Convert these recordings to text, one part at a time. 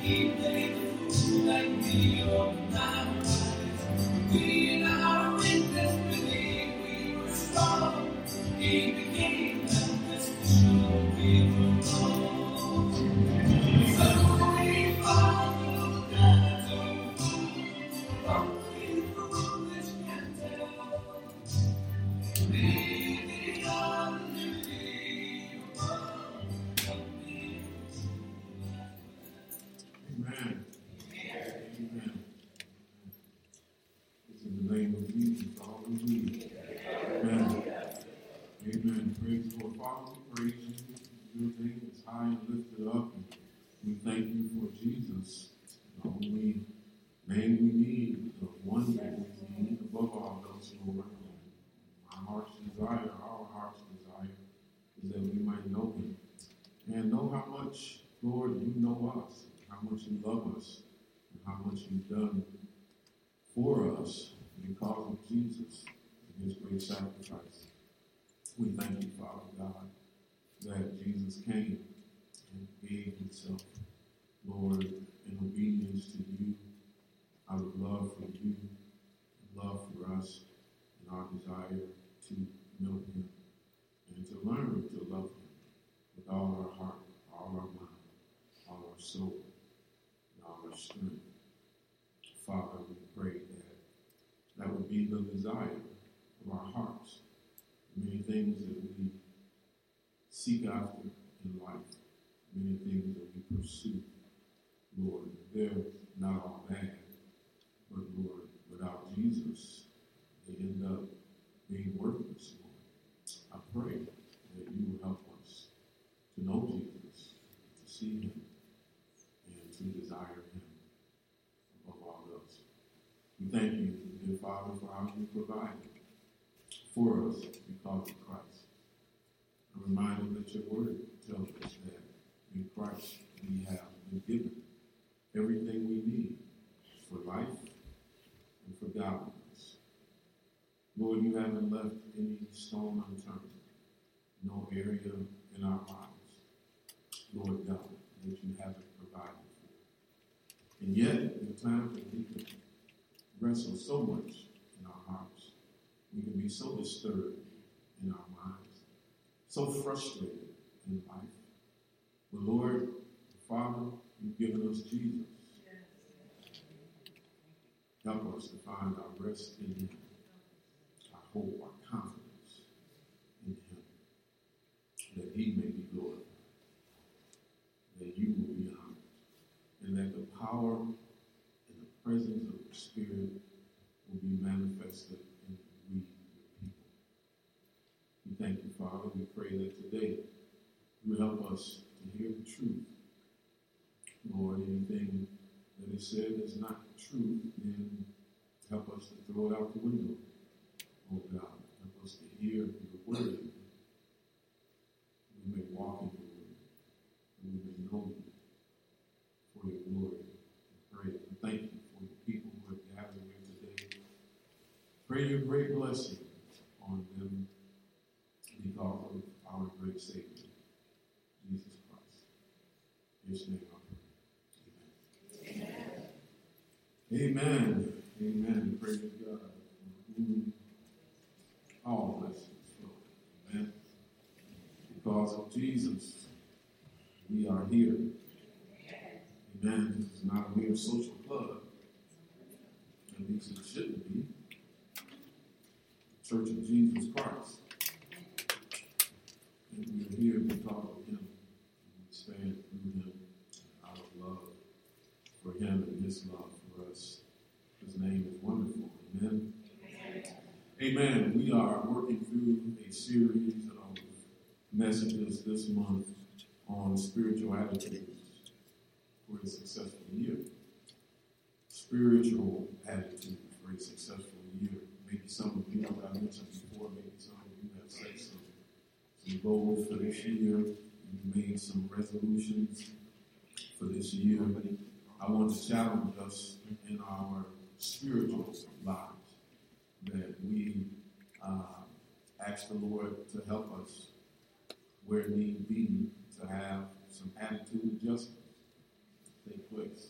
Lord, you know us, how much you love us, and how much you've done for us because of Jesus and his great sacrifice. We thank you, Father God, that Jesus came and gave himself, Lord, in obedience to you, out of love for you, and love for us, and our desire to know him and to learn to love him with all our heart, all our mind, all our soul, and all our strength. Father, we pray that would be the desire of our hearts. Many things that we seek after in life, many things that we pursue, Lord, they're not all bad, but Lord, without Jesus, they end up being worthless, Lord. I pray that you will help us to know Jesus, to see him, and to desire him above all else. We thank you, dear Father, for how you provided for us because of Christ. I'm reminded that your word tells us that in Christ we have been given everything we need for life and for godliness. Lord, you haven't left any stone unturned, no area in our lives, Lord God, that you haven't provided for. And yet, in times that we can wrestle so much in our hearts, we can be so disturbed in our minds, so frustrated in life. But Lord, Father, you've given us Jesus. Help us to find our rest in him, our hope, our confidence in him, that he may be glorified, that you will be honored, and that the power and the presence of the Spirit will be manifested in we, your people. We thank you, Father. We pray that today you will help us to hear the truth. Lord, anything that is said that's not true, then help us to throw it out the window. Oh God, help us to hear your word. We may walk in your word, and we may know you for your glory. We pray and thank you for the people who have gathered here today. Pray your great blessing on them because of our great Savior, Jesus Christ. In his name I pray. Amen. Amen. Amen. Praise God. All blessings flow. Amen. Because of Jesus, we are here. Amen. This is not a mere social club. At least it shouldn't be. The Church of Jesus Christ. And we are here because of him. And we stand through him out of love for him and his love for us. His name is wonderful. Amen. Amen. We are working through a series of messages this month on spiritual attitudes for a successful year. Spiritual attitude for a successful year. Maybe some of you, as I mentioned before, maybe some of you have set some goals for this year. You made some resolutions for this year. I want to challenge us in our spiritual lives that we ask the Lord to help us where need be to have some attitude adjustments take place.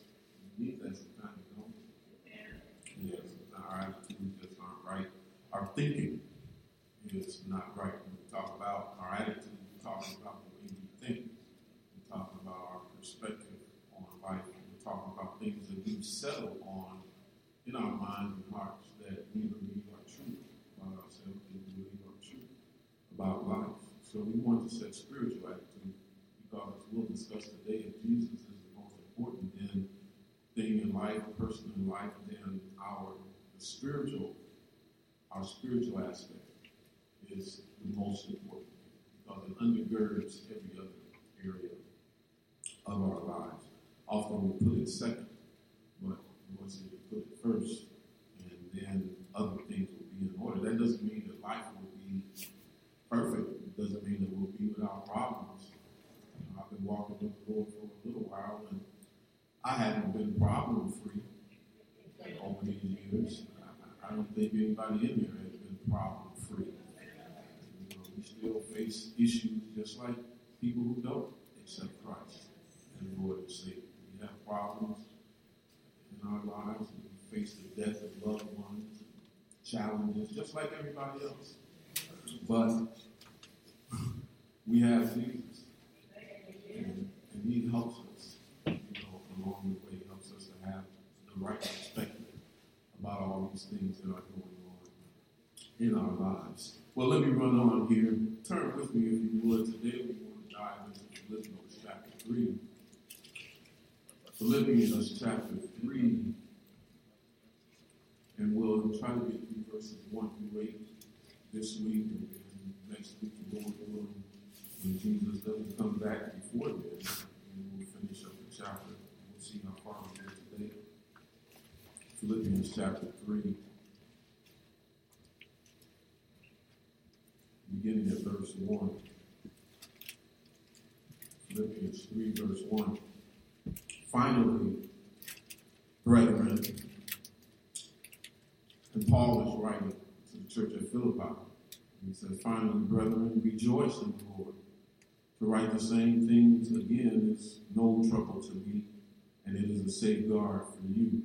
thinking is not right. When we talk about our attitude, we're talking about the way we think. We're talking about our perspective on life. We're talking about things that we settle on in our minds and hearts that we believe are true about ourselves, that we believe are true about life. So we want to set spiritual attitude because, as we'll discuss today, if Jesus is the most important thing in life, person in life, then our spiritual aspect is the most important because it undergirds every other area of our lives. Often we put it second, but we want to put it first, and then other things will be in order. That doesn't mean that life will be perfect. It doesn't mean that we'll be without problems. I've been walking with the Lord for a little while, and I haven't been problem-free over these years. I don't think anybody in here has been problem-free. We still face issues just like people who don't accept Christ as Lord and Savior. We have problems in our lives. We face the death of loved ones, challenges, just like everybody else. But we have Jesus, and He helps us, along the way. He helps us to have the right perspective about all these things that are going on in our lives. Well, let me run on here. Turn with me, if you would. Today we want to dive into Philippians chapter 3. Philippians chapter 3. And we'll try to get through verses 1 through 8 this week. And then next week, the Lord willing, when Jesus doesn't come back before then, and we'll finish up the chapter. We'll see how far we get today. Philippians chapter 3. Beginning at verse 1. Philippians 3, verse 1. Finally, brethren, and Paul is writing to the church at Philippi. He says, finally, brethren, rejoice in the Lord. To write the same things again is no trouble to me, and it is a safeguard for you.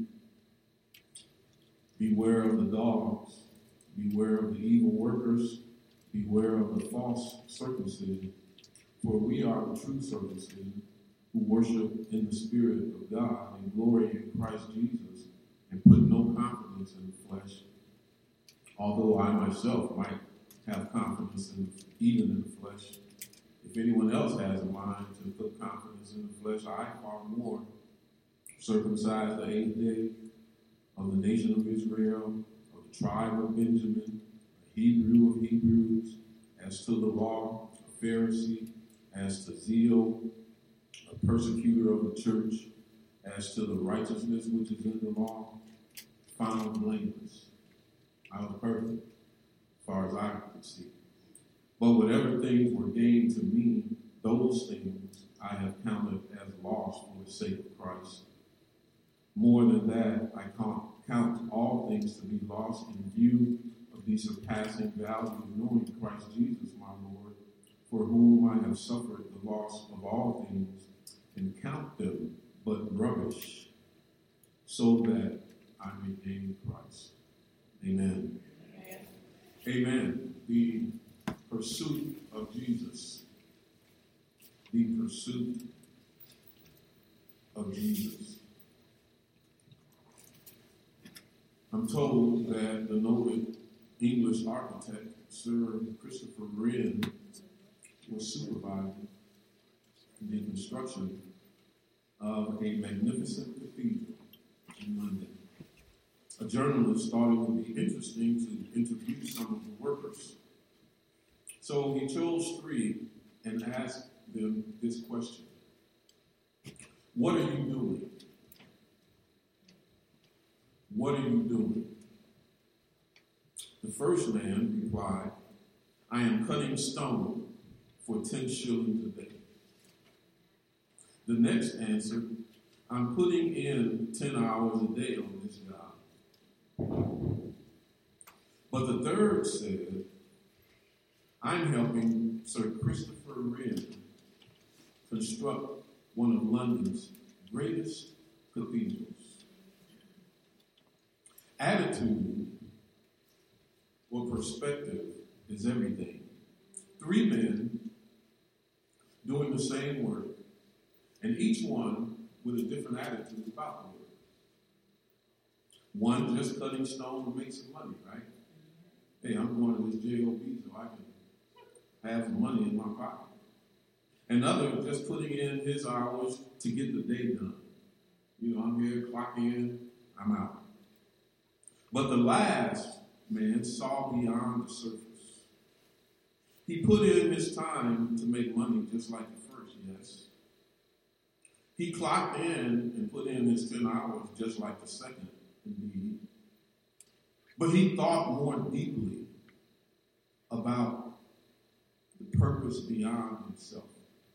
Beware of the dogs. Beware of the evil workers. Beware of the false circumcision, for we are the true circumcision, who worship in the Spirit of God and glory in Christ Jesus, and put no confidence in the flesh, although I myself might have confidence even in the flesh. If anyone else has a mind to put confidence in the flesh, I far more, circumcised the 8th day, of the nation of Israel, of the tribe of Benjamin, Hebrew of Hebrews, as to the law, a Pharisee, as to zeal, a persecutor of the church, as to the righteousness which is in the law, found blameless. I was perfect, as far as I could see. But whatever things were gained to me, those things I have counted as loss for the sake of Christ. More than that, I count all things to be lost in view of the surpassing value of knowing Christ Jesus, my Lord, for whom I have suffered the loss of all things, and count them but rubbish, so that I may gain Christ. Amen. Amen. Amen. The pursuit of Jesus. The pursuit of Jesus. I'm told that the noted English architect, Sir Christopher Wren, was supervising the construction of a magnificent cathedral in London. A journalist thought it would be interesting to interview some of the workers. So he chose 3 and asked them this question. What are you doing? What are you doing? The first man replied, I am cutting stone for 10 shillings a day. The next answered, I'm putting in 10 hours a day on this job. But the third said, I'm helping Sir Christopher Wren construct one of London's greatest cathedrals. Attitude or perspective is everything. 3 men doing the same work, and each one with a different attitude about the work. One just cutting stone to make some money, right? Hey, I'm going to this JOB so I can have some money in my pocket. Another just putting in his hours to get the day done. You know, I'm here, clock in, I'm out. But the last man saw beyond the surface. He put in his time to make money just like the first, yes. He clocked in and put in his 10 hours just like the second, indeed. But he thought more deeply about the purpose beyond himself.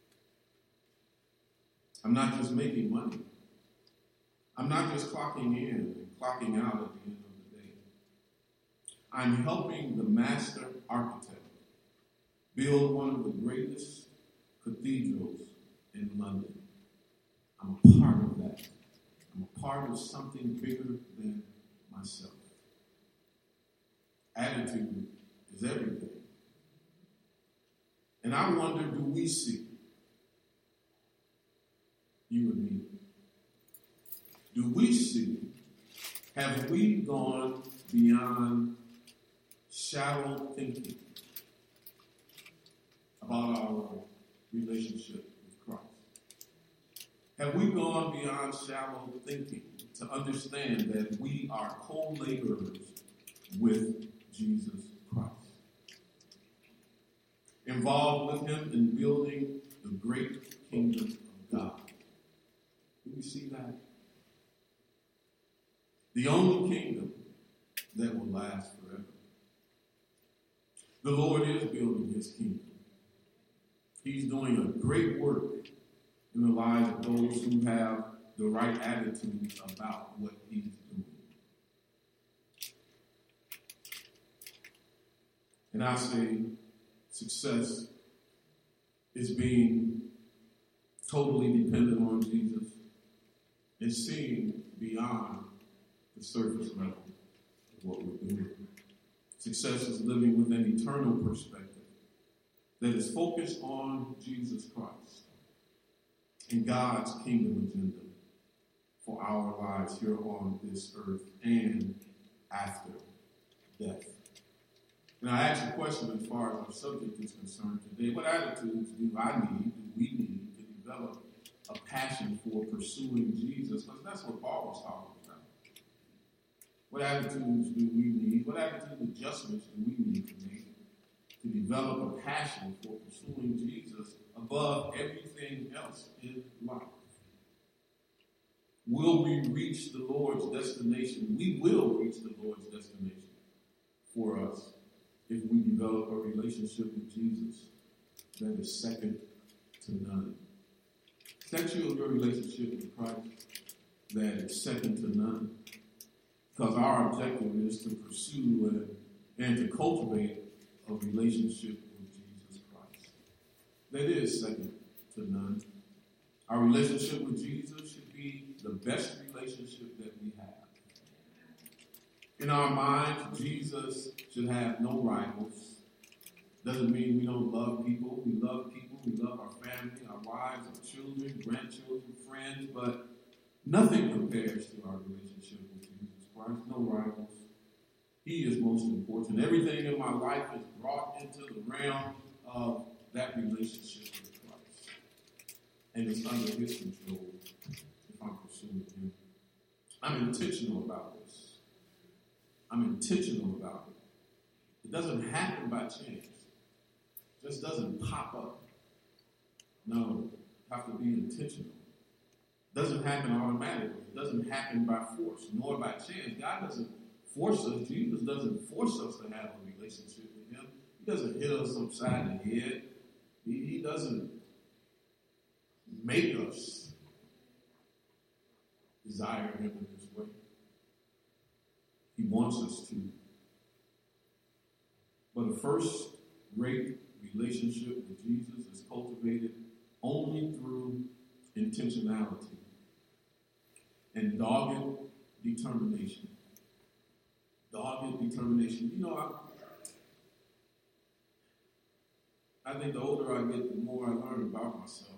I'm not just making money. I'm not just clocking in and clocking out at the end of the day. I'm helping the master architect build one of the greatest cathedrals in London. I'm a part of that. I'm a part of something bigger than myself. Attitude is everything. And I wonder, do we see, you and me, do we see, have we gone beyond shallow thinking about our relationship with Christ? Have we gone beyond shallow thinking to understand that we are co-laborers with Jesus Christ? Involved with him in building the great kingdom of God. Do we see that? The only kingdom that will last forever. The Lord is building his kingdom. He's doing a great work in the lives of those who have the right attitude about what he's doing. And I say success is being totally dependent on Jesus and seeing beyond the surface level of what we're doing. Success is living with an eternal perspective that is focused on Jesus Christ and God's kingdom agenda for our lives here on this earth and after death. And I ask a question as far as our subject is concerned today. What attitudes do we need to develop a passion for pursuing Jesus? Because that's what Paul was talking about. What attitudes do we need? What attitude adjustments do we need to make to develop a passion for pursuing Jesus above everything else in life? Will we reach the Lord's destination? We will reach the Lord's destination for us if we develop a relationship with Jesus that is second to none. Is that your relationship with Christ that is second to none? Because our objective is to pursue and to cultivate a relationship with Jesus Christ that is second to none. Our relationship with Jesus should be the best relationship that we have. In our minds, Jesus should have no rivals. Doesn't mean we don't love people. We love people. We love our family, our wives, our children, grandchildren, friends, but nothing compares to our relationship with Jesus Christ. No rivals. He is most important. Everything in my life is brought into the realm of that relationship with Christ. And it's under his control if I'm pursuing him. I'm intentional about this. I'm intentional about it. It doesn't happen by chance. It just doesn't pop up. No, you have to be intentional. It doesn't happen automatically. It doesn't happen by force, nor by chance. God doesn't force us. Jesus doesn't force us to have a relationship with him. He doesn't hit us upside the head. He doesn't make us desire him in this way. He wants us to. But a first great relationship with Jesus is cultivated only through intentionality and dogged determination. Dogged determination. You know, I think the older I get, the more I learn about myself.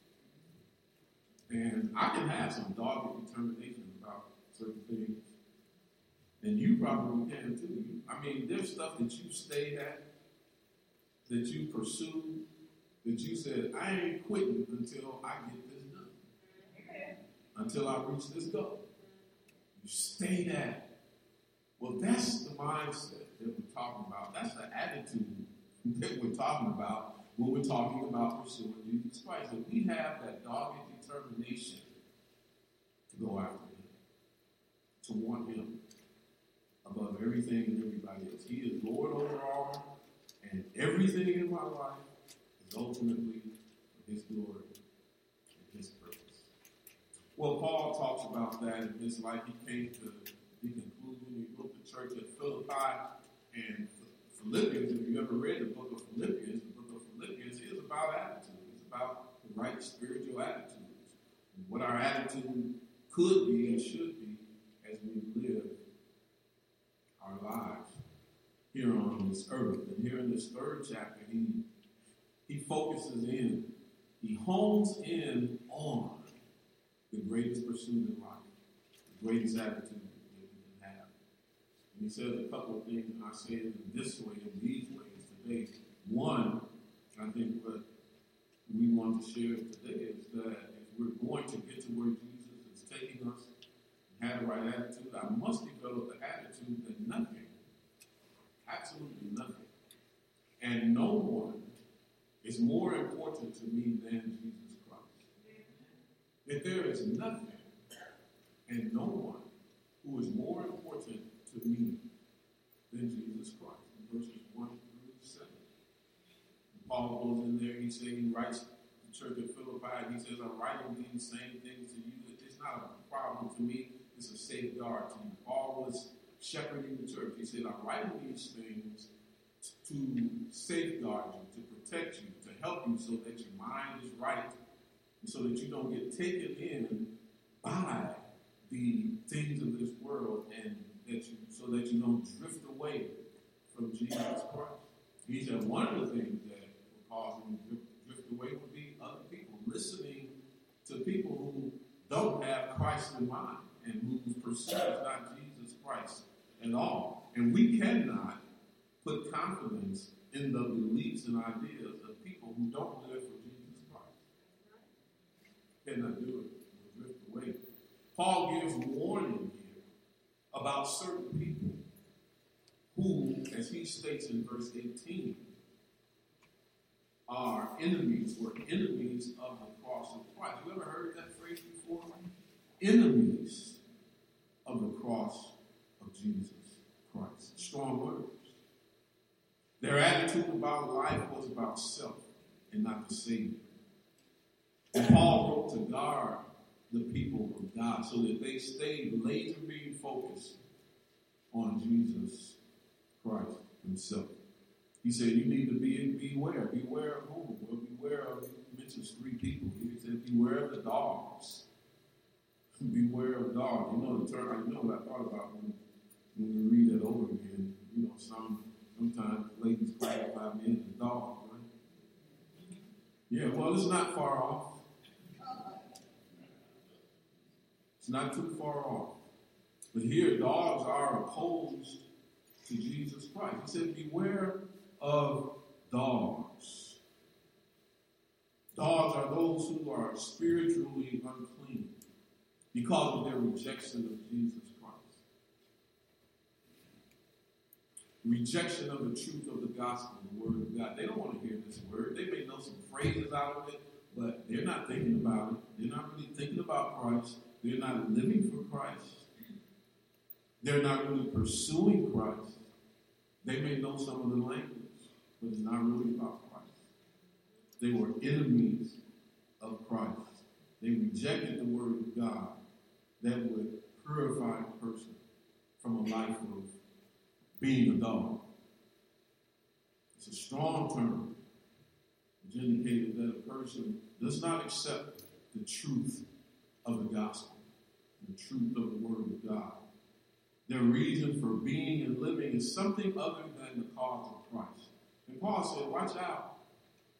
And I can have some dogged determination about certain things. And you probably can too. I mean, there's stuff that you stayed at, that you pursued, that you said, I ain't quitting until I get this done. Until I reach this goal. You stayed at it. Well, that's the mindset that we're talking about. That's the attitude that we're talking about when we're talking about pursuing Jesus Christ. And we have that dogged determination to go after him, to want him above everything and everybody else. He is Lord over all, and everything in my life is ultimately for his glory and his purpose. Well, Paul talks about that in his life. He came to the conclusion. He wrote the church at Philippi and Philippians. If you ever read the book of Philippians, is about attitude. It's about the right spiritual attitudes. And what our attitude could be and should be as we live our lives here on this earth. And here in this third chapter, he focuses in, he hones in on the greatest pursuit in life, the greatest attitude that we can have. And he says a couple of things, and I say it in this way, in these ways today. One, I think what we want to share today is that if we're going to get to where Jesus is taking us and have the right attitude, I must develop the attitude that nothing, absolutely nothing, and no one is more important to me than Jesus Christ. That there is nothing and no one who is more important to me than Jesus Christ. In verses 1 through 7. Paul goes in there, he writes to the church at Philippi, and he says, I'm writing these same things to you. It's not a problem to me, it's a safeguard to you. Paul was shepherding the church. He said, I'm writing these things to safeguard you, to protect you, to help you so that your mind is right, and so that you don't get taken in by the things of this world, and so that you don't drift away from Jesus Christ. He said one of the things that will cause him to drift away would be other people, listening to people who don't have Christ in mind and whose pursuit is not Jesus Christ at all. And we cannot put confidence in the beliefs and ideas of people who don't live for Jesus Christ. Cannot do it. We'll drift away. Paul gives warning here about certain people who, as he states in verse 18, are enemies, were enemies of the cross of Christ. You ever heard that phrase before? Enemies of the cross of Jesus Christ. Strong words. Their attitude about life was about self and not the Savior. And Paul wrote to guard the people of God so that they stayed laser beam focused on Jesus Christ himself. He said, you need to beware. Beware of whom? Well, beware of, he mentions three people. He said, beware of the dogs. Beware of dogs. You know the term, I know what I thought about when we read it over again. You know, sometimes ladies classify men as dogs, right? Yeah, well, it's not far off. It's not too far off. But here, dogs are opposed to Jesus Christ. He said, beware of dogs. Dogs are those who are spiritually unclean because of their rejection of Jesus Christ. Rejection of the truth of the gospel, the word of God. They don't want to hear this word. They may know some phrases out of it, but they're not thinking about it. They're not really thinking about Christ. They're not living for Christ. They're not really pursuing Christ. They may know some of the language, but it's not really about Christ. They were enemies of Christ. They rejected the word of God that would purify a person from a life of being a dog. It's a strong term which indicated that a person does not accept the truth of the gospel, the truth of the word of God. Their reason for being and living is something other than the cause of Christ. And Paul said, watch out.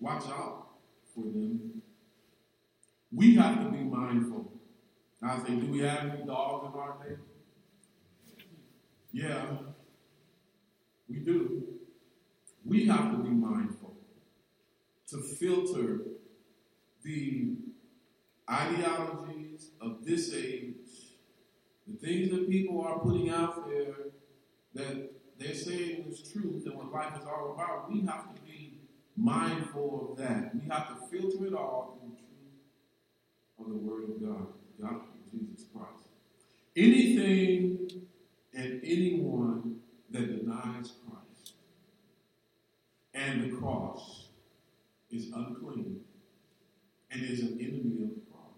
watch out for them. We have to be mindful. I think, do we have any dogs in our day? Yeah, we do. We have to be mindful to filter the ideologies of this age, the things that people are putting out there that they're saying is truth and what life is all about. We have to be mindful of that. We have to filter it all through the truth of the Word of God, the gospel of Jesus Christ. Anything and anyone that denies Christ and the cross is unclean and is an enemy of the cross.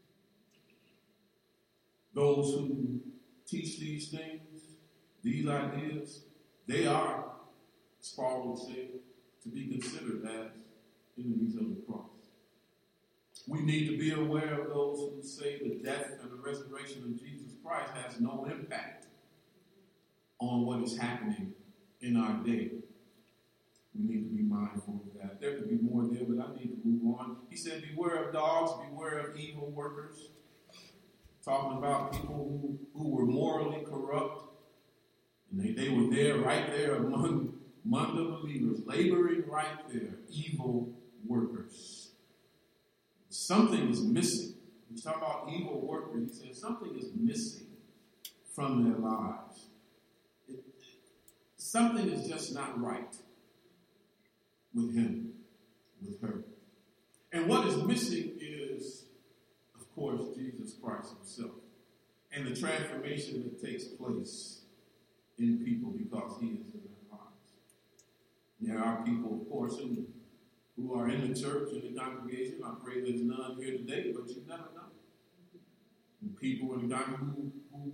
Those who teach these things, these ideas, they are, as Paul would say, to be considered as enemies of the cross. We need to be aware of those who say the death and the resurrection of Jesus Christ has no impact on what is happening in our day. We need to be mindful of that. There could be more there, but I need to move on. He said, beware of dogs, beware of evil workers. Talking about people who were morally corrupt. And they were there, right there among the believers, laboring right there, evil workers. Something is missing. He's talking about evil workers. He says something is missing from their lives. Something is just not right with him, with her. And what is missing is, of course, Jesus Christ himself and the transformation that takes place in people because he is in their lives. There are people, of course, who are in the church, in the congregation. I pray there's none here today, but you never know. And people in the congregation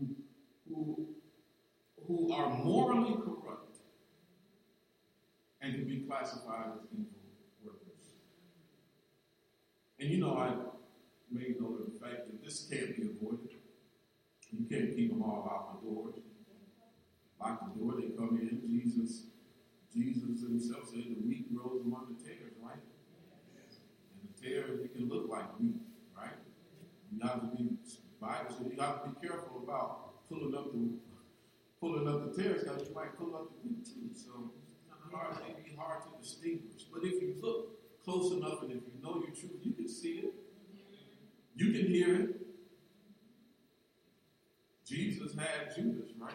who are morally corrupt and can be classified as evil workers. And I made note of the fact that this can't be avoided. You can't keep them all out the doors. Lock the door, they come in. Jesus himself said the wheat grows among the tares, right? And the tares, it can look like wheat, right? You have to be, Bible says you have to be careful about pulling up the tares because you might pull up the wheat too. So it may be hard to distinguish. But if you look close enough and if you know your truth, you can see it. You can hear it. Jesus had Judas, right?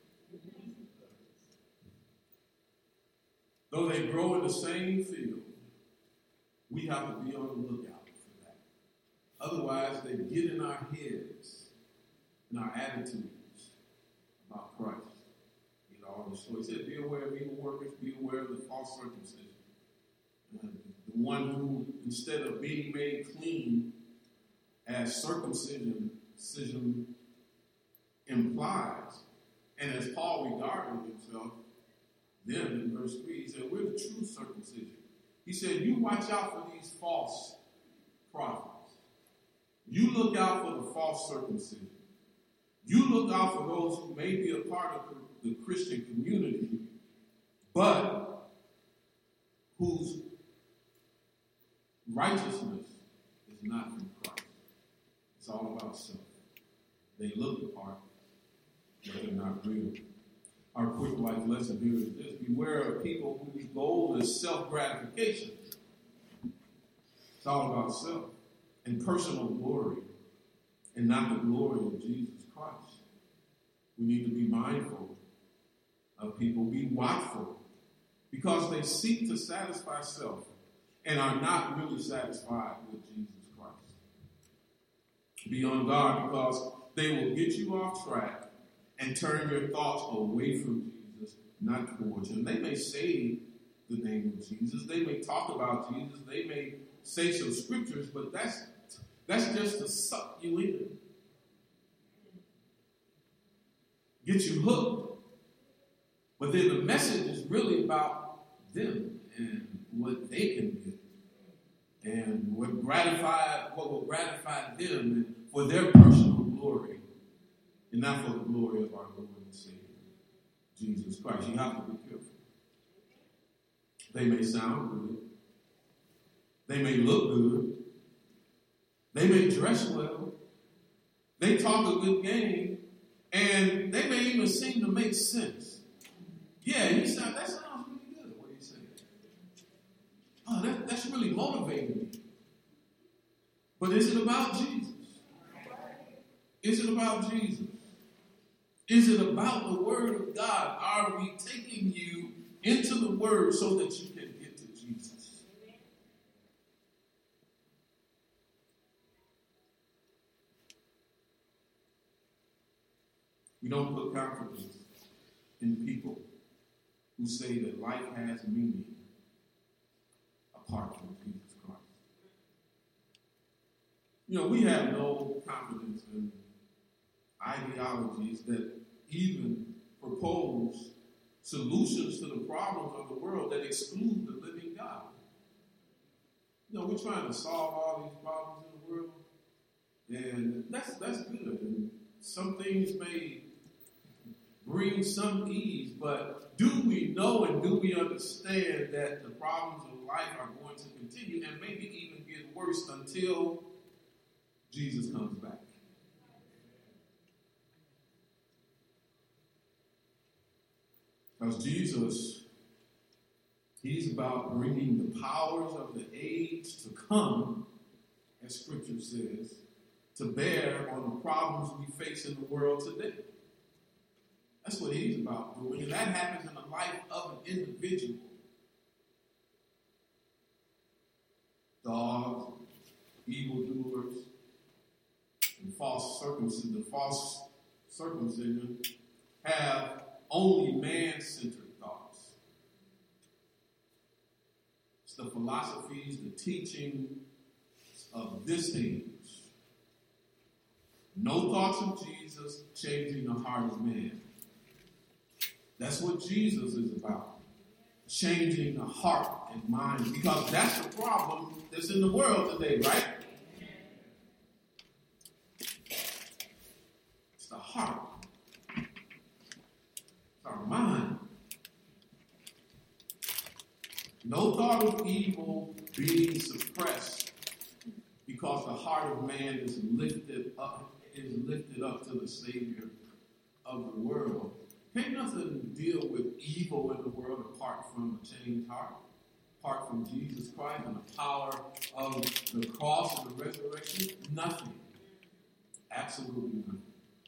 Though they grow in the same field, we have to be on the lookout for that. Otherwise, they get in our heads and our attitudes about Christ. So he said, be aware of evil workers, be aware of the false circumcision. The one who, instead of being made clean, as circumcision implies, and as Paul regarded himself, then in verse 3, he said, we're the true circumcision. He said, you watch out for these false prophets. You look out for the false circumcision. You look out for those who may be a part of the Christian community, but whose righteousness is not from Christ. It's all about self. They look the part, but they're not real. Our quick life lesson here is this: beware of people whose goal is self-gratification. It's all about self and personal glory and not the glory of Jesus Christ. We need to be mindful of people, be watchful, because they seek to satisfy self and are not really satisfied with Jesus Christ. Be on guard because they will get you off track and turn your thoughts away from Jesus, not towards him. They may say the name of Jesus. They may talk about Jesus. They may say some scriptures, but that's just to suck you in. Get you hooked. But then the message is really about them and what they can get and what will gratify them and for their personal glory and not for the glory of our Lord and Savior, Jesus Christ. You have to be careful. They may sound good, They may look good. They may dress well. They talk a good game. And they may even seem to make sense. Yeah, that sounds really good, what you say. Oh, that's really motivating me. But is it about Jesus? Is it about Jesus? Is it about the Word of God? Are we taking you into the Word so that you can get to Jesus? We don't put confidence in people who say that life has meaning apart from Jesus Christ. We have no confidence in ideologies that even propose solutions to the problems of the world that exclude the living God. We're trying to solve all these problems in the world, and that's good. And some things may bring some ease, but do we know and do we understand that the problems of life are going to continue and maybe even get worse until Jesus comes back? Because Jesus, he's about bringing the powers of the age to come, as Scripture says, to bear on the problems we face in the world today. That's what he's about doing. And that happens in the life of an individual. Dogs, evildoers, and false circumcision have only man-centered thoughts. It's the philosophies, the teaching of this age. No thoughts of Jesus changing the heart of man. That's what Jesus is about. Changing the heart and mind. Because that's the problem that's in the world today, right? It's the heart. It's our mind. No thought of evil being suppressed because the heart of man is lifted up to the Savior of the world. Can't nothing deal with evil in the world apart from a changed heart, apart from Jesus Christ and the power of the cross and the resurrection. Nothing. Absolutely nothing.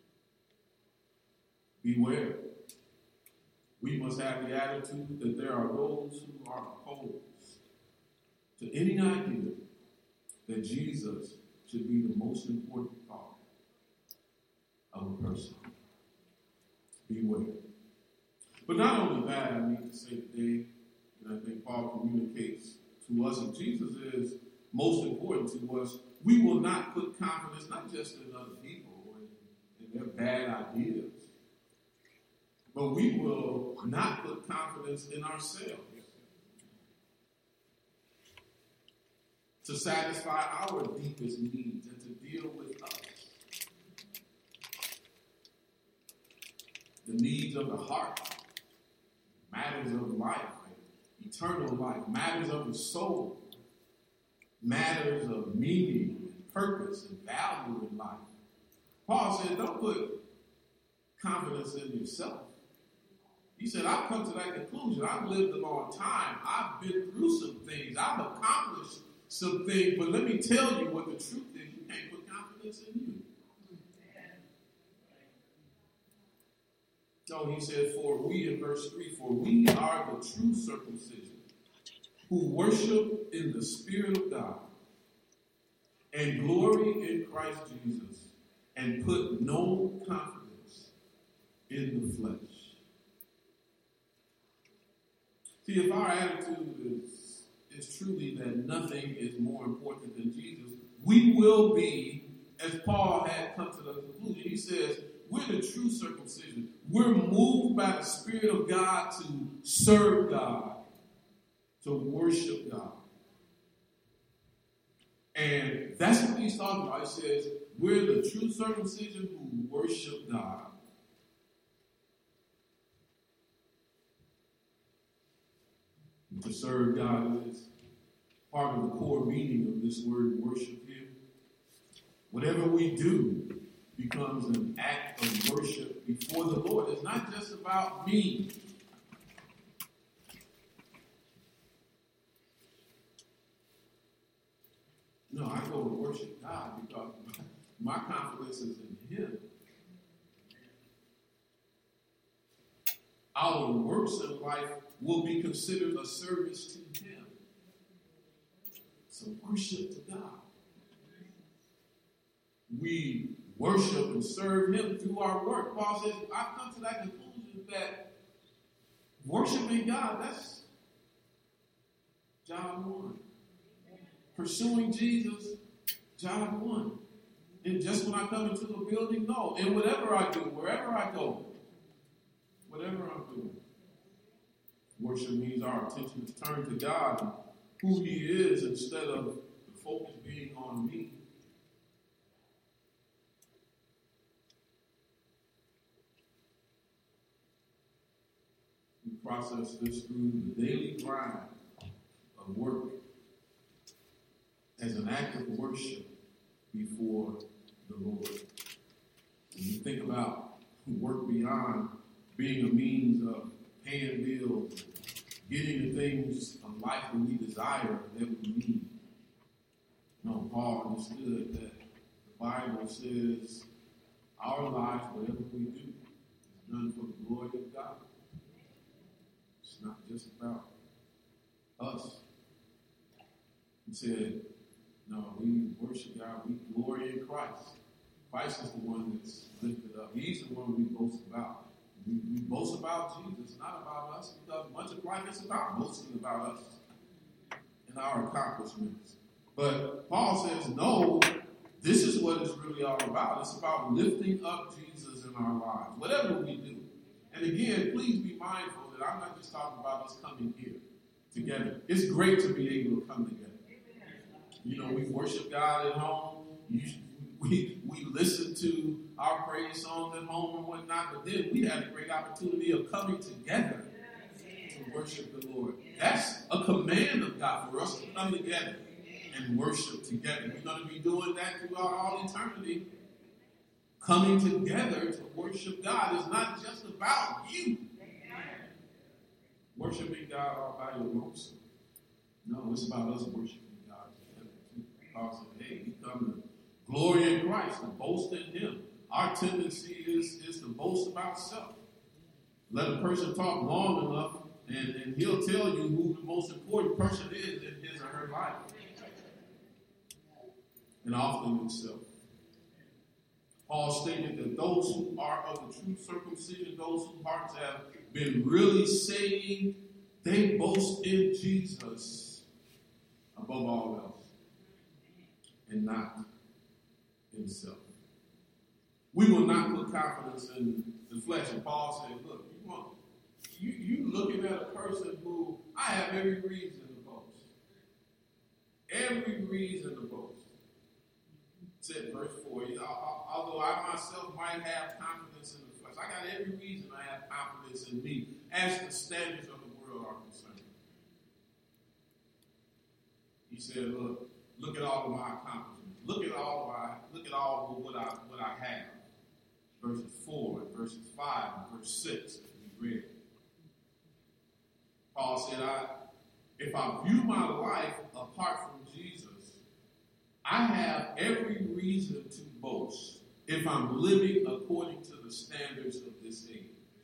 Beware. We must have the attitude that there are those who are opposed to any idea that Jesus should be the most important thought of a person. Beware. But not only that, I need to say today, and I think Paul communicates to us, if Jesus is most important to us, we will not put confidence not just in other people and their bad ideas, but we will not put confidence in ourselves to satisfy our deepest needs and to deal with us. The needs of the heart, matters of life, eternal life, matters of the soul, matters of meaning and purpose and value in life. Paul said, don't put confidence in yourself. He said, I've come to that conclusion. I've lived a long time. I've been through some things. I've accomplished some things. But let me tell you what the truth is. You can't put confidence in you. So he said, in verse 3, for we are the true circumcision who worship in the Spirit of God and glory in Christ Jesus and put no confidence in the flesh. See, if our attitude is truly that nothing is more important than Jesus, we will be, as Paul had come to the conclusion, he says, we're the true circumcision. We're moved by the Spirit of God to serve God, to worship God. And that's what he's talking about. He says, we're the true circumcision who worship God. And to serve God is part of the core meaning of this word worship here. Whatever we do becomes an act of worship before the Lord. It's not just about me. No, I go to worship God because my confidence is in Him. Our works in life will be considered a service to Him. So worship to God. We worship and serve Him through our work. Paul says, I've come to that conclusion that worshiping God, that's job one. Pursuing Jesus, job one. And just when I come into a building, no. And whatever I do, wherever I go, whatever I'm doing, worship means our attention is turned to God and who He is instead of the focus being on me. We process this through the daily grind of work as an act of worship before the Lord. When you think about work beyond being a means of paying bills, getting the things of life that we desire, that we need. No, Paul understood that the Bible says our lives, whatever we do, is done for the glory of God. It's not just about us. He said, no, we worship God, we glory in Christ. Christ is the one that's lifted up. He's the one we boast about. We boast about Jesus, not about us, because much of life is about boasting about us and our accomplishments. But Paul says, no, this is what it's really all about. It's about lifting up Jesus in our lives, whatever we do. And again, please be mindful that I'm not just talking about us coming here together. It's great to be able to come together. You know, we worship God at home. We listen to our praise songs at home and whatnot, but then we had a great opportunity of coming together to worship the Lord. That's a command of God for us to come together and worship together. We're going to be doing that throughout all eternity. Coming together to worship God is not just about you. Worshiping God all by your lonesome. No, it's about us worshiping God together too. Paul said, hey, we come to glory in Christ, to boast in Him. Our tendency is to boast about self. Let a person talk long enough, and he'll tell you who the most important person is in his or her life. And often himself. Paul stated that those who are of the true circumcision, those whose hearts have been really saved, they boast in Jesus above all else, and not himself. We will not put confidence in the flesh. And Paul said, look, you looking at a person who I have every reason to boast. Every reason to boast. Said verse 4, although I myself might have confidence in the flesh, I got every reason I have confidence in me as the standards of the world are concerned. He said, look at all of my accomplishments. Look at all of what I have. Verses 4 and verses 5 and verse 6 as we read. Paul said, if I view my life apart from Jesus, I have every reason to boast if I'm living according to the standards of this age.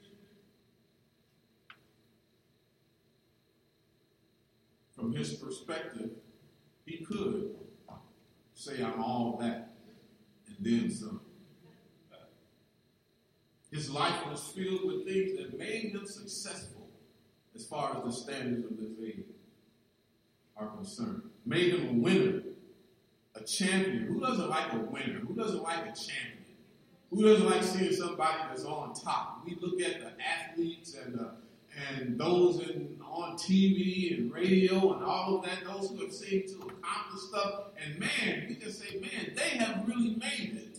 From his perspective, he could say, I'm all that, and then some. His life was filled with things that made him successful as far as the standards of this age are concerned. Made him a winner, a champion. Who doesn't like a winner? Who doesn't like a champion? Who doesn't like seeing somebody that's on top? We look at the athletes and those on TV and radio and all of that, those who have seemed to accomplish stuff. And man, we can say, man, they have really made it.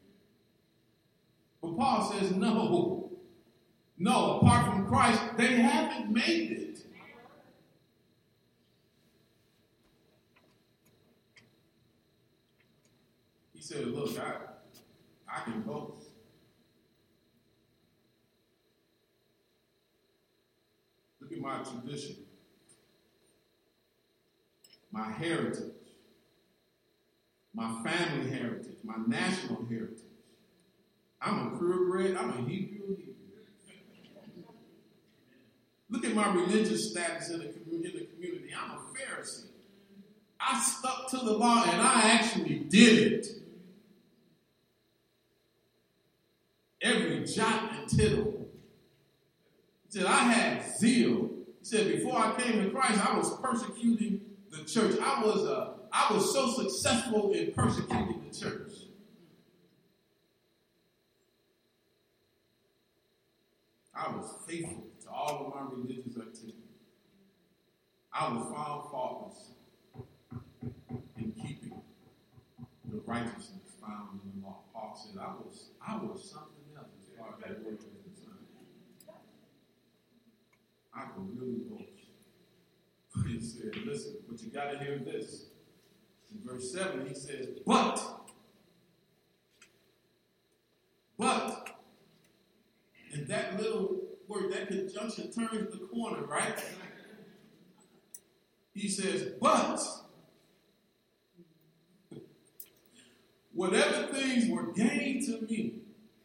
But Paul says, no, apart from Christ, they haven't made it. He said, look, I can boast. Look at my tradition, my heritage, my family heritage, my national heritage. I'm a purebred, I'm a Hebrew. Look at my religious status in the community. I'm a Pharisee. I stuck to the law and I actually did it. Every jot and tittle. He said, I had zeal. He said, before I came to Christ, I was persecuting the church. I was so successful in persecuting the church. I was faithful to all of my religious activities. I was found faultless in keeping the righteousness found in the law. Paul said, I was something else as far as that word was concerned. I could really boast. But he said, listen, but you got to hear this. In verse 7, he says, but, and that little word, that conjunction turns the corner, right? He says, but, whatever things were gained to me,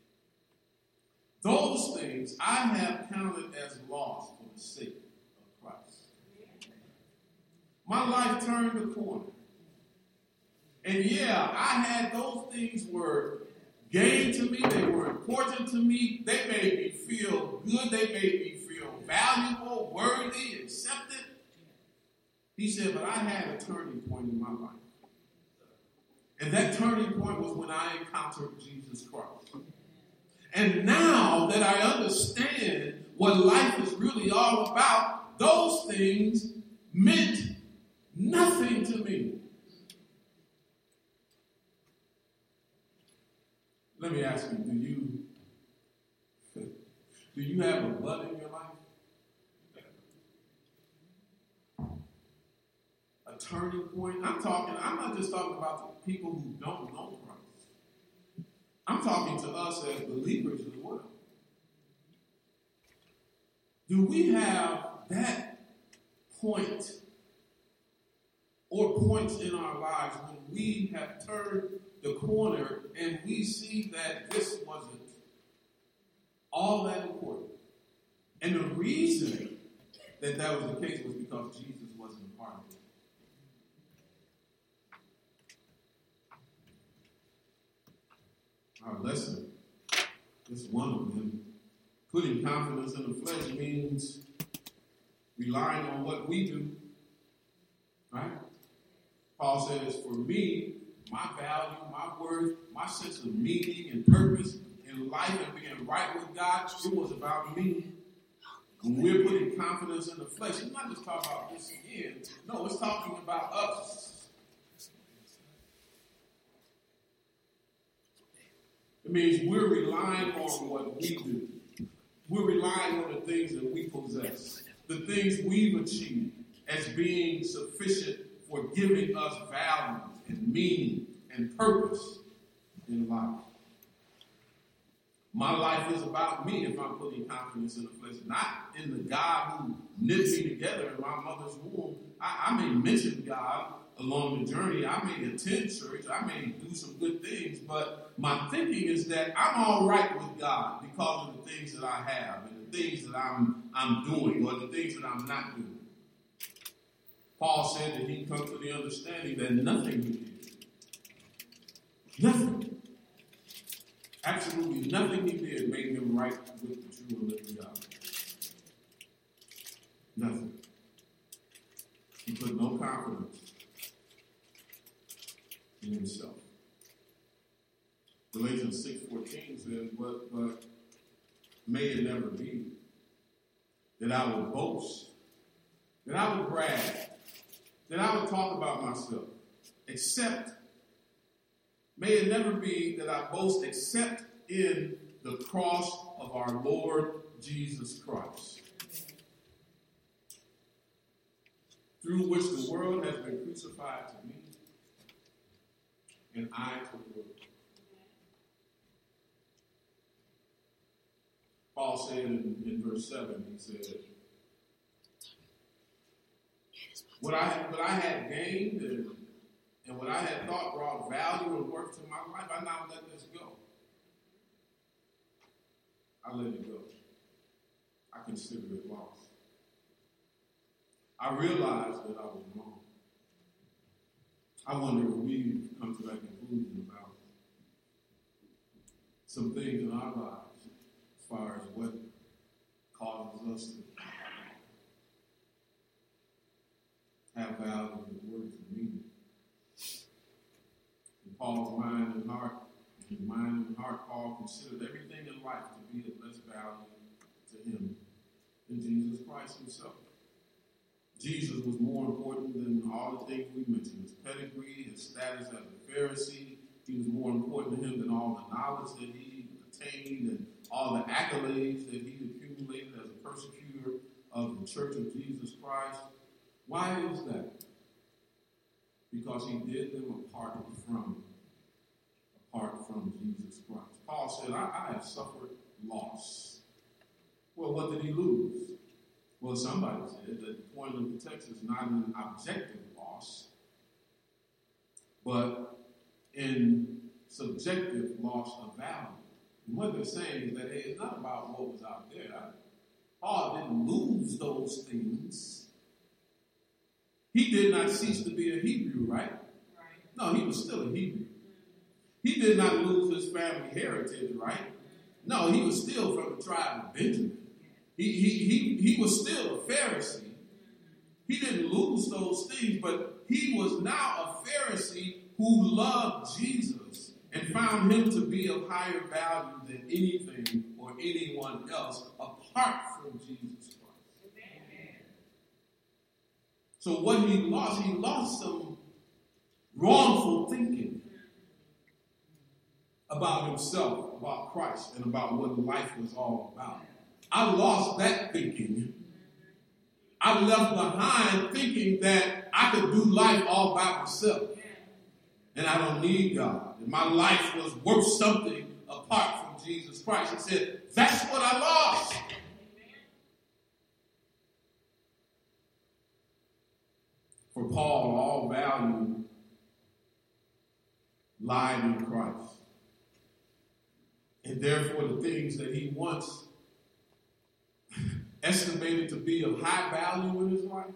those things I have counted as loss for the sake of Christ. My life turned the corner. And yeah, I had those things were gained to me. They were important to me. They made me feel good. They made me feel valuable, worthy, accepted. He said, but I had a turning point in my life. And that turning point was when I encountered Jesus Christ. And now that I understand what life is really all about, those things meant nothing to me. Let me ask you, do you have a but in your life? A turning point? I'm not just talking about the people who don't know Christ. I'm talking to us as believers as well. Do we have that point or points in our lives when we have turned the corner and we see that this wasn't all that important? And the reason that was the case was because Jesus wasn't a part of it. Our lesson is one of them. Putting confidence in the flesh means relying on what we do. Right? Paul says, for me, my value, my worth, my sense of meaning and purpose in life and being right with God, it was about me. When we're putting confidence in the flesh, it's not just talking about this again. No, it's talking about us. It means we're relying on what we do. We're relying on the things that we possess, the things we've achieved as being sufficient for giving us value and meaning and purpose in life. My life is about me if I'm putting confidence in the flesh, not in the God who knit me together in my mother's womb. I may mention God along the journey. I may attend church. I may do some good things, but my thinking is that I'm all right with God because of the things that I have and the things that I'm doing or the things that I'm not doing. Paul said that he come to the understanding that nothing he did, nothing, absolutely nothing he did made him right with the true and living God. Nothing. He put no confidence in himself. Galatians 6:14 says, but may it never be that I will boast, that I will brag, that I will talk about myself, except, may it never be that I boast except in the cross of our Lord Jesus Christ, through which the world has been crucified to me, and I took root. Paul said in verse 7, he said, what I had gained and what I had thought brought value and worth to my life, I now let this go. I let it go. I consider it loss. I realized that I was wrong. I wonder if we've come to that conclusion about some things in our lives as far as what causes us to have value and worth and meaning. In Paul's mind and heart, Paul considered everything in life to be of less value to him than Jesus Christ himself. Jesus was more important than all the things we mentioned. His pedigree, his status as a Pharisee, he was more important to him than all the knowledge that he attained and all the accolades that he accumulated as a persecutor of the Church of Jesus Christ. Why is that? Because he did them apart from Jesus Christ. Paul said, I have suffered loss. Well, what did he lose? Well, somebody said that the point of the text is not an objective loss, but in subjective loss of value. And what they're saying is that, hey, it's not about what was out there. Paul didn't lose those things. He did not cease to be a Hebrew, right? No, he was still a Hebrew. He did not lose his family heritage, right? No, he was still from the tribe of Benjamin. He was still a Pharisee. He didn't lose those things, but he was now a Pharisee who loved Jesus and found him to be of higher value than anything or anyone else apart from Jesus Christ. So what he lost some wrongful thinking about himself, about Christ, and about what life was all about. I lost that thinking. I left behind thinking that I could do life all by myself. And I don't need God. And my life was worth something apart from Jesus Christ. He said, that's what I lost. For Paul, all value lied in Christ. And therefore, the things that he once estimated to be of high value in his life,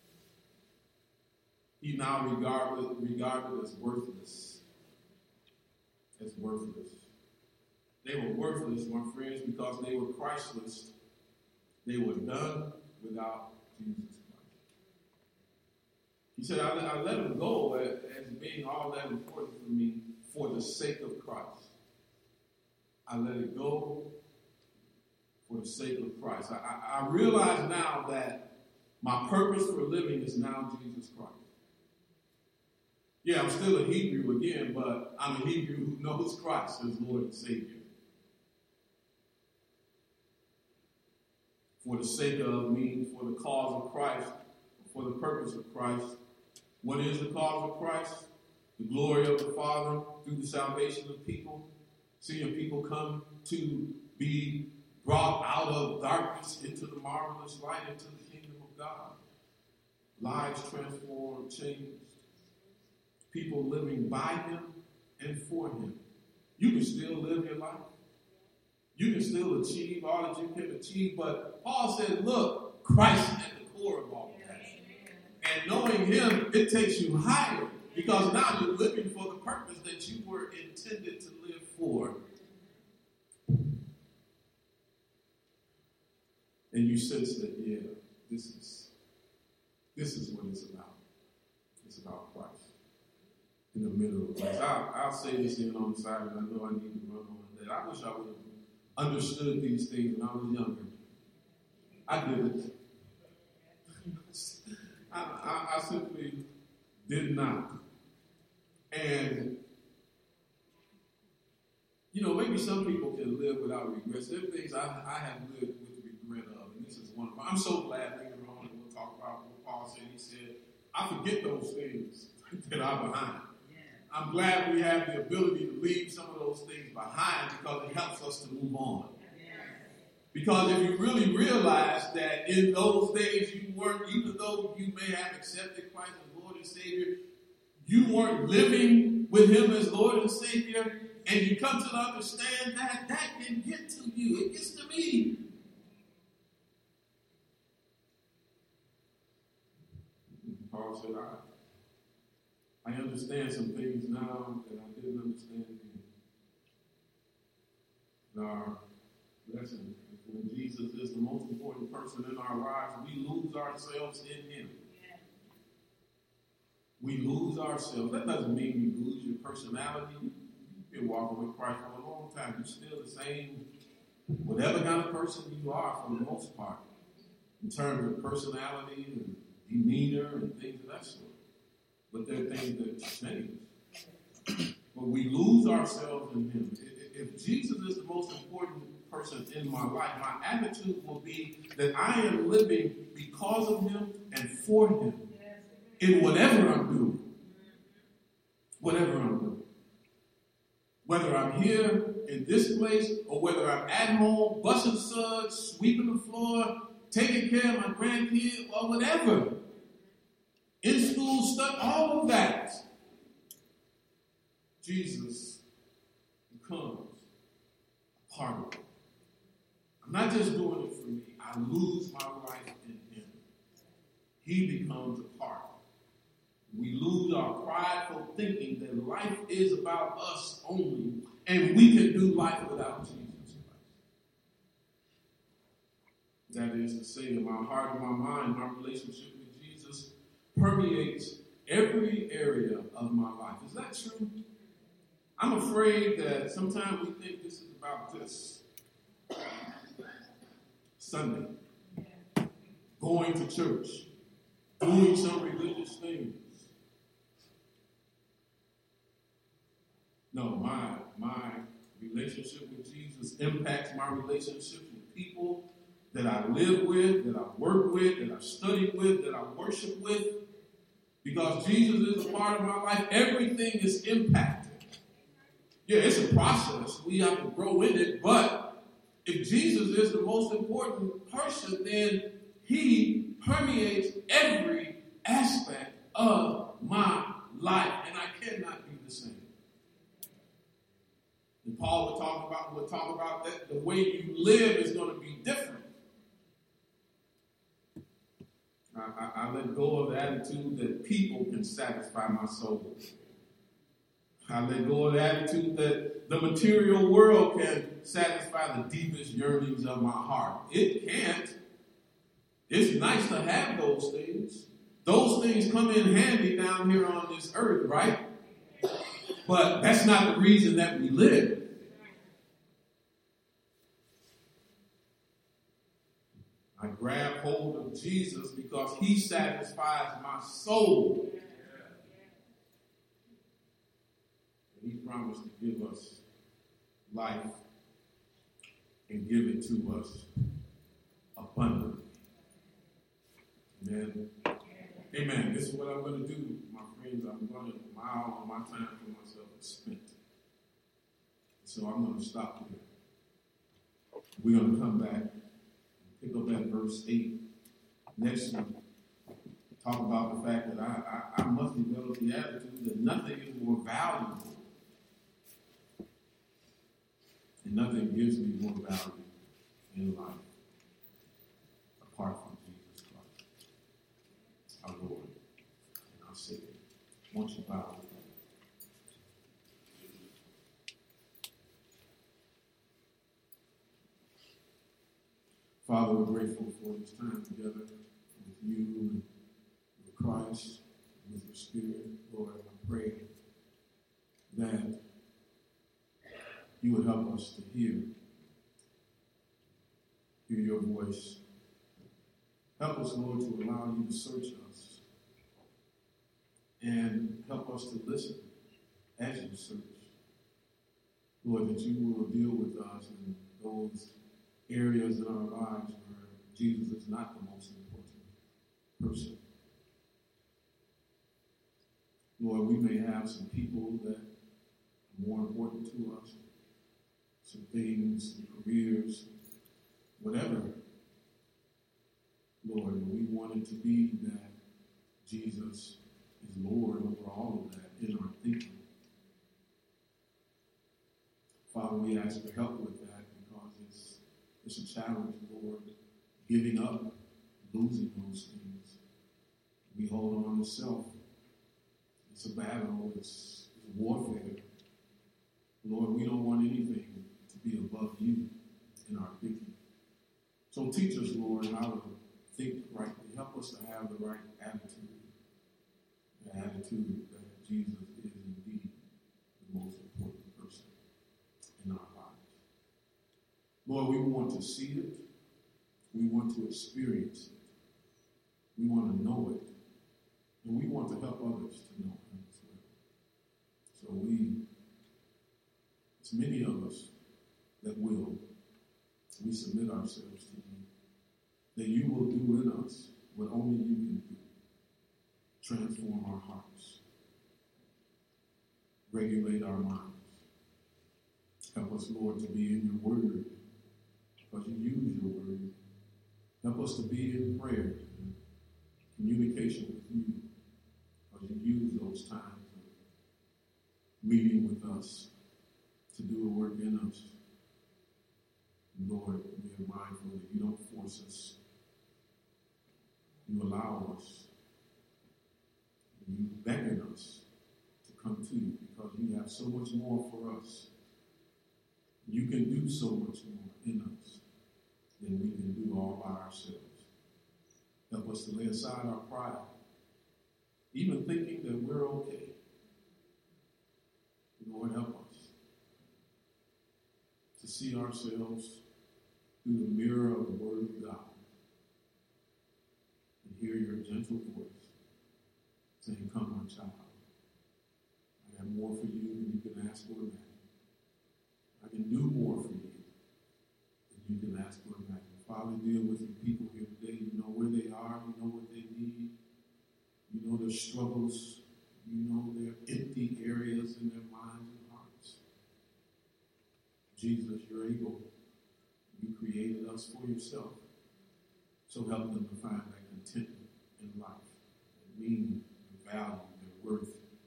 he now regarded as worthless. As worthless. They were worthless, my friends, because they were Christless. They were done without Jesus Christ. He said, I let him go as being all that important for me for the sake of Christ. I let it go for the sake of Christ. I realize now that my purpose for living is now Jesus Christ. Yeah, I'm still a Hebrew again, but I'm a Hebrew who knows Christ as Lord and Savior. For the sake of me, for the cause of Christ, for the purpose of Christ. What is the cause of Christ? The glory of the Father through the salvation of people. Seeing people come to be brought out of darkness into the marvelous light, into the kingdom of God. Lives transformed, changed. People living by him and for him. You can still live your life. You can still achieve all that you can achieve. But Paul said, look, Christ is at the core of all that. And knowing him, it takes you higher. Because now you're living for the purpose that you were intended to live for. And you sense that, yeah, this is what it's about. It's about Christ. In the middle of Christ. I'll say this in on the side, and I know I need to run on that. I wish I would have understood these things when I was younger. I didn't. I simply did not. And, maybe some people can live without regrets. There are things I have lived with regret of, and this is one of them. I'm so glad later on, and we'll talk about what Paul said. He said, I forget those things that are behind. I'm glad we have the ability to leave some of those things behind because it helps us to move on. Because if you really realize that in those days you weren't, even though you may have accepted Christ as Lord and Savior, you weren't living with Him as Lord and Savior, and you come to understand that that can get to you. It gets to me. Paul said, I understand some things now that I didn't understand then. In our lesson, when Jesus is the most important person in our lives, we lose ourselves in Him. Yeah. We lose ourselves. That doesn't mean you lose your personality. You've been walking with Christ for a long time. You're still the same, whatever kind of person you are for the most part, in terms of personality and demeanor and things of that sort. But there are things that change. But we lose ourselves in Him. If Jesus is the most important person in my life, my attitude will be that I am living because of Him and for Him in whatever I'm doing. Whatever I'm doing. Whether I'm here in this place or whether I'm at home, busting suds, sweeping the floor, taking care of my grandkids, or whatever. In school stuff, all of that. Jesus becomes a part of it. I'm not just doing it for me. I lose my life in Him. He becomes a part. We lose our prideful thinking that life is about us only, and we can do life without Jesus Christ. That is to say, in my heart and my mind, my relationship with Jesus permeates every area of my life. Is that true? I'm afraid that sometimes we think this is about this. Sunday, going to church, doing some religious things. No, my relationship with Jesus impacts my relationships with people that I live with, that I work with, that I study with, that I worship with. Because Jesus is a part of my life, everything is impacted. Yeah, it's a process. We have to grow in it, but if Jesus is the most important person, then He permeates every aspect of my life, and I cannot be the same. And Paul would talk about that the way you live is going to be different. I let go of the attitude that people can satisfy my soul. I let go of the attitude that the material world can satisfy the deepest yearnings of my heart. It can't. It's nice to have those things. Those things come in handy down here on this earth, right? But that's not the reason that we live. I grab hold of Jesus because He satisfies my soul. And He promised to give us life and give it to us abundantly. Amen. Amen. This is what I'm going to do, my friends. I'm going to, my hour of my time for myself is spent. So I'm going to stop here. We're going to come back and pick up at verse 8 next week. Talk about the fact that I must develop the attitude that nothing is more valuable and nothing gives me more value in life apart from Jesus Christ, our Lord and our Savior. Won't you bow with me? Father, we're grateful for this time together with you and with Christ, and with your Spirit. Lord, I pray that you would help us to hear your voice. Help us, Lord, to allow you to search us and help us to listen as you search. Lord, that you will deal with us in those areas in our lives where Jesus is not the most important person. Lord, we may have some people that are more important to us, some things, some careers, whatever. Lord, and we want it to be that Jesus is Lord over all of that in our thinking. Father, we ask for help with that because it's a challenge, Lord, giving up, losing those things. We hold on to self. It's a battle. It's warfare. Lord, we don't want anything to be above you in our thinking. So teach us, Lord, how to think rightly. Help us to have the right attitude. The attitude that Jesus is indeed the most important person in our lives. Lord, we want to see it. We want to experience it. We want to know it. And we want to help others to know him as well. So it's many of us that will, we submit ourselves to you. That you will do in us what only you can do. Transform our hearts. Regulate our minds. Help us, Lord, to be in your word because you use your word. Help us to be in prayer and communication with you because you use those times of meeting with us to do a work in us. Lord, we are mindful that you don't force us. You allow us. You beckon us to come to you because you have so much more for us. You can do so much more in us than we can do all by ourselves. Help us to lay aside our pride, even thinking that we're okay. Lord, help us to see ourselves through the mirror of the Word of God and hear your gentle voice saying, come, my child. I have more for you than you can ask or imagine. I can do more for you than you can ask or imagine. Father, deal with your people here today. You know where they are. You know what they need. You know their struggles. You know their empty areas in their minds and hearts. Jesus, you're able. You created us for yourself. So help them to find that contentment in life, that meaning, the value, their worth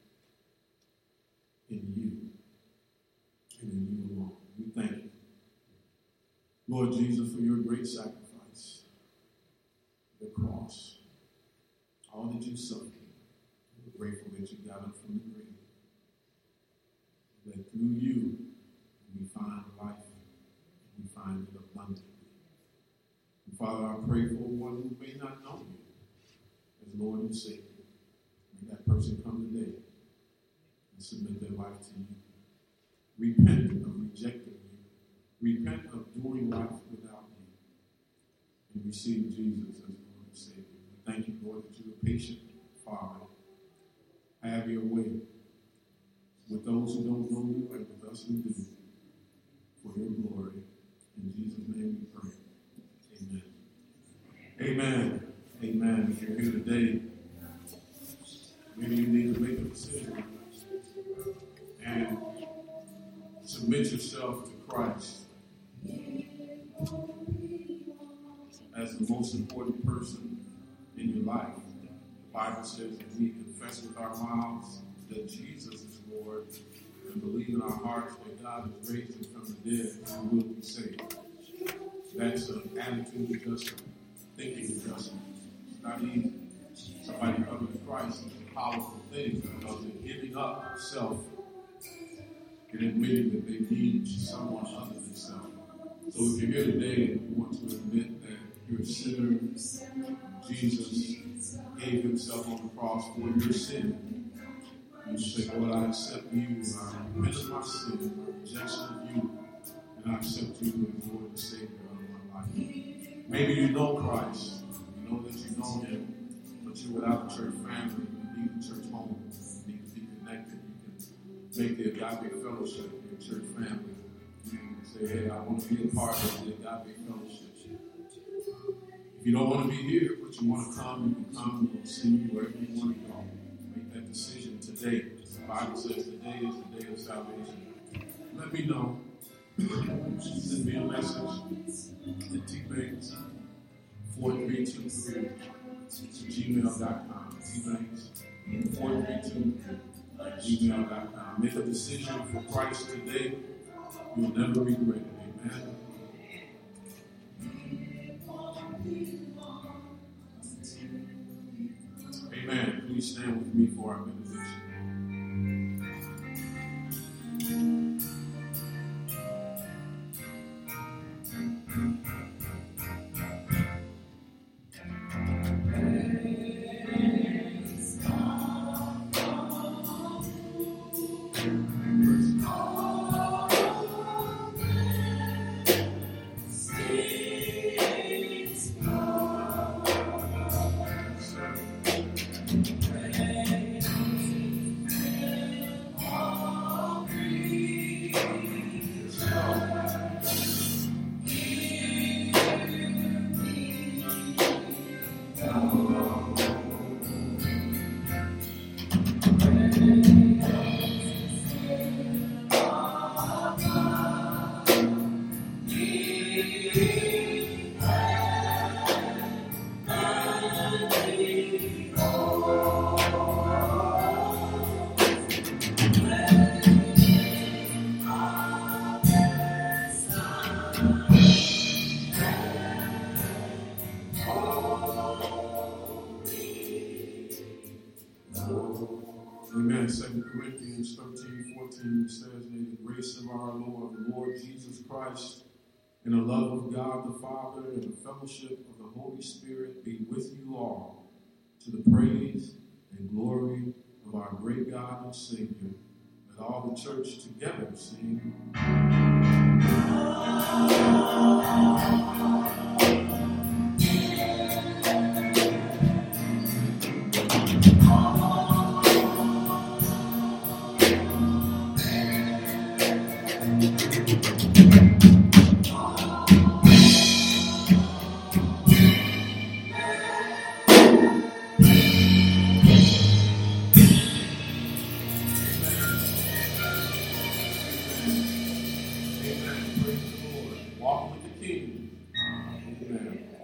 in you and in you alone. We thank you, Lord Jesus, for your great sacrifice, the cross, all that you suffered. We're grateful that you got up from the grave, that through you we find life and we find it abundantly. And Father, I pray for one who may not know you as Lord and Savior. May that person come today and submit their life to you. Repent of rejecting you. Repent of doing life without you. And receive Jesus as Lord and Savior. We thank you, Lord, that you're a patient Father. Have your way with those who don't know you and with us who do. For your glory. In Jesus' name we pray. Amen. Amen. Amen. If you're here today, maybe you need to make a decision and submit yourself to Christ as the most important person in your life. The Bible says that we confess with our mouths that Jesus is Lord and believe in our hearts that God has raised him from the dead and we will be saved. That's an attitude adjustment, thinking adjustment. It's not easy. Somebody coming to Christ is a powerful thing because they're giving up self and admitting that they need someone other than self. So if you're here today and you want to admit that you're a sinner, Jesus gave himself on the cross for your sin, you say, Lord, I accept you, I repent of my sin, my rejection of you, and I accept you as Lord and Savior of my life. Maybe you know Christ, you know that you know him, but you're without a church family, you need a church home, you need to be connected, you can make the Agape Fellowship your church family. You can say, hey, I want to be a part of the Agape Fellowship. If you don't want to be here, but you want to come, you can come, we'll see you wherever you want to go. Make that that decision today. The Bible says today is the day of salvation. Let me know. Send me a message at tbanks4323@gmail.com. tbanks4323@gmail.com. Make a decision for Christ today. You'll never regret it. Amen. Amen. Please stand with me for our benediction. Amen. 2 Corinthians 13:14 says, may the grace of our Lord Jesus Christ, and the love of God the Father, and the fellowship of the Holy Spirit be with you all, to the praise and glory of our great God and Savior. Let all the church together sing. Amen. Praise the Lord. Walk with the King. Amen.